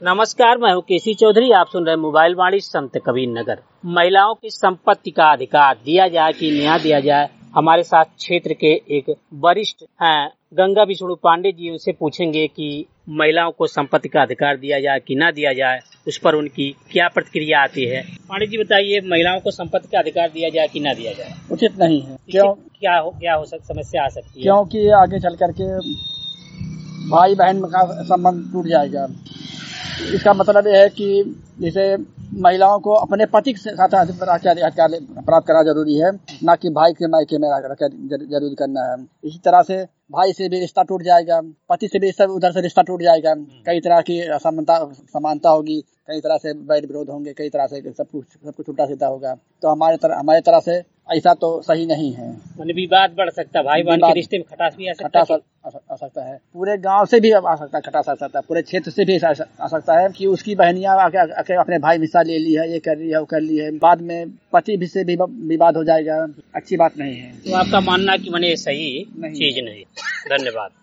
नमस्कार, मैं हूँ केसी चौधरी। आप सुन रहे मोबाइल वाणी संत कबीर नगर। महिलाओं की संपत्ति का अधिकार दिया जाए कि न दिया जाए, हमारे साथ क्षेत्र के एक वरिष्ठ हैं गंगा विष्णु पांडे जी। उनसे पूछेंगे कि महिलाओं को संपत्ति का अधिकार दिया जाए कि ना दिया जाए, उस पर उनकी क्या प्रतिक्रिया आती है। पांडे जी बताइए, महिलाओं को संपत्ति का अधिकार दिया जाए कि ना दिया जाए? उचित नहीं है। क्यों? क्या हो समस्या आ सकती है? क्योंकि आगे चल करके भाई बहन का संबंध टूट जाएगा। इसका मतलब यह है कि जैसे महिलाओं को अपने पति के साथ अधिकार प्राप्त करना जरूरी है, ना कि भाई के मायके में जरूरी करना है। इसी तरह से भाई से भी रिश्ता टूट जाएगा, पति से भी उधर से रिश्ता टूट जाएगा। कई तरह की समानता होगी, कई तरह से वैर विरोध होंगे, कई तरह से सब कुछ उल्टा सीधा होगा। तो हमारे तरह से ऐसा तो सही नहीं है। विवाद बढ़ सकता है, भाई बहन के रिश्ते में खटास भी आ सकता है। पूरे गांव से भी आ सकता है, खटास आ सकता है, पूरे क्षेत्र से भी आ सकता है कि उसकी बहनियां आके अपने भाई हिस्सा ले ली है, ये कर ली है, वो कर ली है। बाद में पति भी से भी विवाद हो जाएगा। अच्छी बात नहीं है। तो आपका मानना कि मने सही चीज नहीं। धन्यवाद।